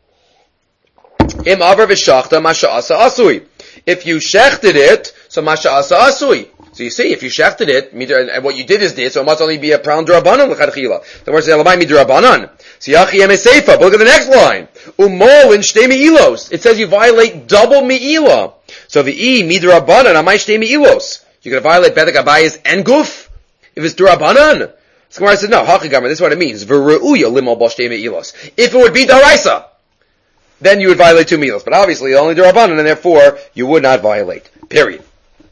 Im avar v'shachta masha asa asui. If you shechted it, so masha asa asui. So you see, if you shechted it, and what you did is this, so it must only be a pround dirabanan l'chadchila. The word says, Elamai midirabanan. Siyachi yeme seifa. But look at the next line. Umol in shtei me'ilos. It says you violate double me'ilah. So v'i midirabanan amai shtei me'ilos. You're going to violate Bedek Habayis and Guf? If it's Durabanan? So Gemara says, no, Hachigamar, this is what it means. V're'uya limal bal shtei me'ilos. If it would be Daraisa, then you would violate 2 meals. But obviously, only Durabanan, and therefore, you would not violate. Period.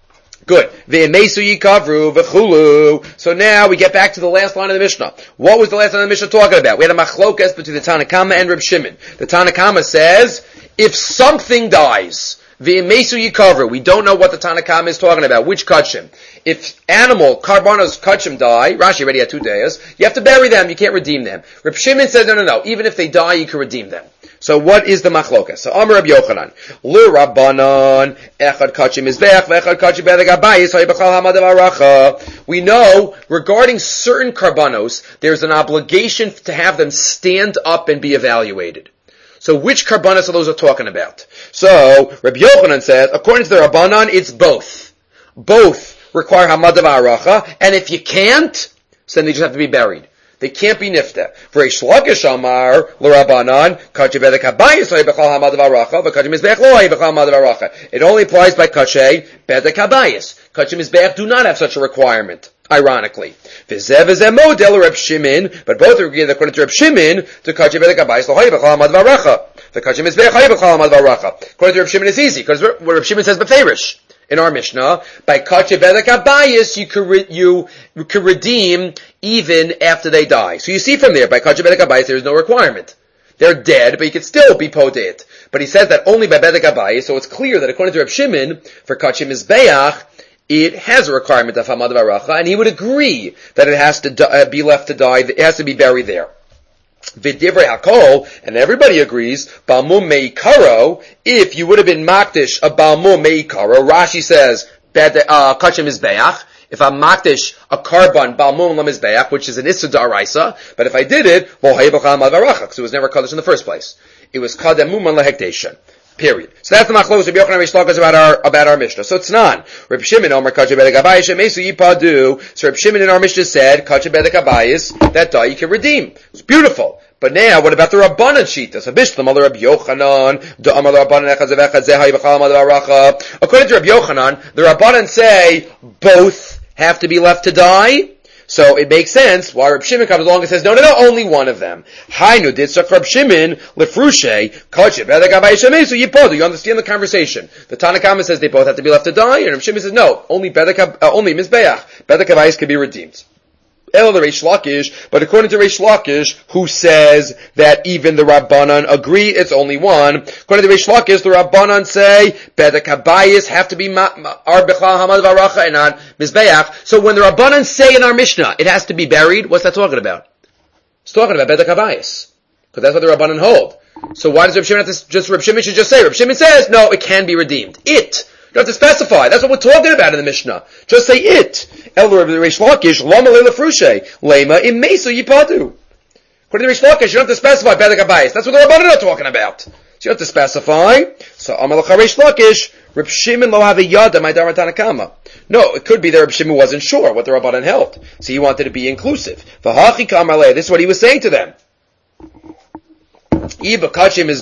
Good. Ve'emesu yikavru v'chulu. So now we get back to the last line of the Mishnah. What was the last line of the Mishnah talking about? We had a machlokas between the Tanna Kama and Reb Shimon. The Tanna Kama says, if something dies, ve'emesu yikavru, we don't know what the Tanna Kama is talking about. Which kachim? If animal, karbanos kachim die, Rashi already had 2 days, you have to bury them, you can't redeem them. Reb Shimon says, no, even if they die, you can redeem them. So what is the machlokas? So Amar Rab Yochanan, Lu Rabbanan, Echad Kachim Mizbeach, V'Echad Kachim Bedek Abayis, Ha'ibachal Hamad Aracha. We know, regarding certain karbanos, there's an obligation to have them stand up and be evaluated. So which karbanos are those we're talking about? So, Rab Yochanan says, according to the Rabbanan, it's both. Both require Hamad Aracha, and if you can't, so then they just have to be buried. They can't be nifta. For Reish Lakish Amar l'Rabbanan, Kachei bedek habayis lo yibachal hamad v'aracha, v'kachei mizbeach lo yibachal hamad v'aracha. It only applies by Kachei bedek habayis. Kachei mizbeach do not have such a requirement. Ironically, v'zeh model Reb Shimon, but both are agreed according to Reb Shimon to Kachei bedek habayis lo yibachal hamad v'aracha. V'kachei mizbeach lo yibachal hamad v'aracha. According to Reb Shimon, it's easy because what Reb Shimon says beferish. In our Mishnah, by Kachei bedek habayis, you can redeem even after they die. So you see from there, by Kachei bedek habayis, there is no requirement. They're dead, but you can still be podet. But he says that only by bedek habayis, so it's clear that according to Reb Shimon, for Kachei mizbeach, it has a requirement of hamad v'aracha, and he would agree that it has to be left to die, it has to be buried there. V'divrei hakol, and everybody agrees, balmum meikaro, if you would have been makdish a balmum meikaro, Rashi says, kachim mizbeach, if I'm makdish a karban balmum lamizbeach, which is an issa daraisa, but if I did it, well, hayibachal ma'avaracha, because it was never kaddish in the first place. It was kademum on lahekdesha. Period. So that's the machlokes Reb Yochanan Reish Lakish about our Mishnah. So it's non. Reb Shimon Omer Kachei bedek habayis shemesu yipadu. So Reb Shimon in our Mishnah said Kachei bedek habayis, that die you can redeem. It's beautiful. But now, what about the Rabbanan Shita? So Bishlam Reb Yochanan, the Amar Rabbanan echad zevechad zehai v'chal hamad v'aracha. According to Reb Yochanan, the Rabbanan say both have to be left to die. So it makes sense why Reb Shimon comes along and says, no, only one of them. Hainu did such Reb Shimon, lefrushe, kachei bedek habayis shemesu yipodu. You understand the conversation. The Tanna Kama says they both have to be left to die, and Reb Shimon says, no, only mizbeach. Bedek habayis can be redeemed. El the Reish Lakish, but according to Reish Lakish, who says that even the Rabbanan agree it's only one, according to Reish Lakish, the Rabbanan say bedek habayis have to be arbechal hamad v'aracha and not mizbeach. So when the Rabbanan say in our Mishnah it has to be buried, what's that talking about? It's talking about bedek habayis, because that's what the Rabbanan hold. So why does Reb Shimon have to just? Reb Shimon should just say. Reb Shimon says no, it can be redeemed. You don't have to specify. That's what we're talking about in the Mishnah. Just say it. Elder of the Reish Lakish, lama leila frushe, lema imesu yipadu. According to Reish Lakish, you don't have to specify bedek habayis. That's what the Rabbanan are talking about. So you don't have to specify. So Amalach Reish Lakish, Reb Shimon lo have a yada my Tanna Kama. No, it could be that Reb Shimon wasn't sure what the Rabbanan held, so he wanted to be inclusive. V'hachi kamaleh. This is what he was saying to them. If you're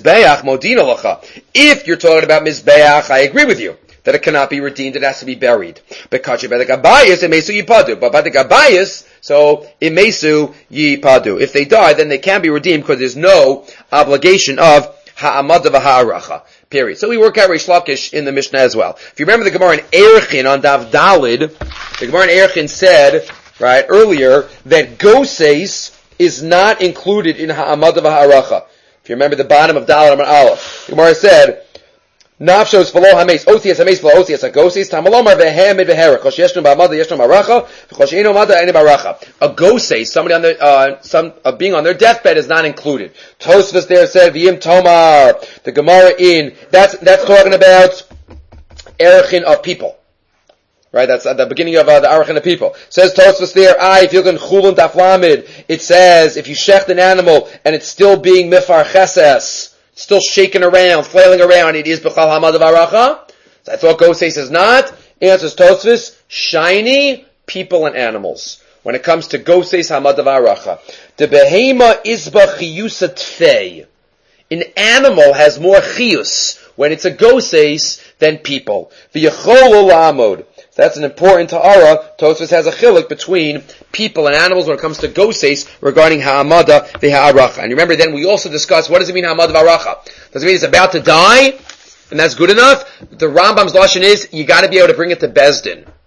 talking about mizbeach, I agree with you that it cannot be redeemed; it has to be buried. But kachei bedek habayis, imesu yipadu. But bedek habayis, so imesu yipadu. If they die, then they can be redeemed because there's no obligation of ha'amada v'ha'aracha. Period. So we work out Reish Lakish in the Mishnah as well. If you remember the Gemara in Erechin on Dav Dalid, the Gemara in Erechin said right earlier that goses is not included in ha'amada v'ha'aracha. If you remember the bottom of Daled Amar Aleph, the Gemara said, "Nafshos v'lo hameis, osias hameis v'lo osias hagosis, tamalomar v'hem v'herach, kosh yeshnu ba'amada yeshnu maracha, v'kosh eino mada eni maracha." A goses, somebody on their, being on their deathbed is not included. Tosfos there said, "V'yim tomar." The Gemara in that's talking about erechin of people. Right, that's at the beginning of the Arachin of people. Says Tosfos there, if you look in Chulun Daf Lamed, it says, if you shecht an animal and it's still being mifar cheses, still shaking around, flailing around, it is b'chal hamad v'aracha. So I thought Gosei says not. Answers Tosfos, shiny people and animals. When it comes to Goseis hamad v'aracha. The behema isba chiyusa tfei. An animal has more chiyus when it's a Goseis than people. V'yachol l'amod. That's an important ta'ara. Tosfos has a chiluk between people and animals when it comes to goses regarding ha'amada v'ha'aracha. And remember then we also discussed what does it mean ha'amada v'ha'aracha? Does it mean it's about to die? And that's good enough? The Rambam's lashon is you gotta be able to bring it to Bezdin.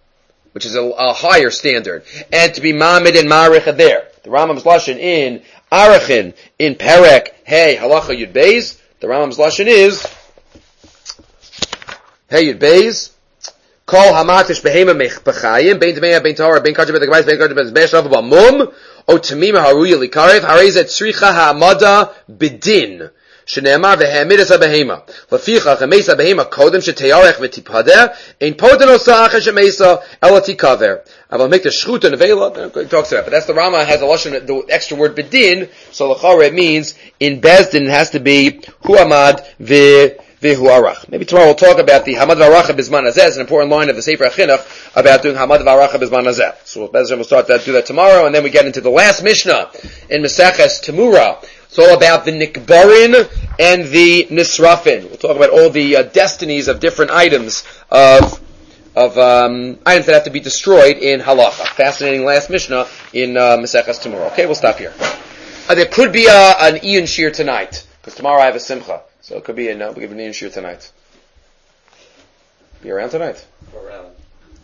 which is a higher standard, and to be Mamid and Marich there. The Rambam's Lashon in Arachin, in Perek, Hey, Halacha Yud Beis, the Rambam's Lashon is, Hey Yud Beis, Kol Hamatish Behema Mechpachayim, Bein Tameya, Bein Tahara, Bein Kajah Bein Gabais, Bein Kajah Bein Besh Rav Mum, O Tamima Haruya Likarev, Harezet Sricha Ha'amada Bidin. Shneemar v'ha'amidasa behema. Lefichach ha'meisa behema kodem sheteyarech v'tipadeh ein poden osach ha'shemeisa ela tikaver. I will make the shchuta nevela. It talks about, but that's the Rama has a lashon, the extra word bedin. So lechara it means in bezdin it has to be huamad v'huarach. Maybe tomorrow we'll talk about the hamad v'aracha bizman hazeh. It's an important line of the Sefer HaChinuch about doing hamad v'aracha bizman hazeh. So we'll start that, do that tomorrow, and then we get into the last Mishnah in Maseches Temura. It's all about the Nikbarin and the Nisrafin. We'll talk about all the destinies of different items of items that have to be destroyed in Halacha. Fascinating last Mishnah in Maseches Temura. Okay, we'll stop here. There could be an Ian Shir tonight, because tomorrow I have a Simcha. So it could be we'll give an Ian Shir tonight. Be around tonight?
Around.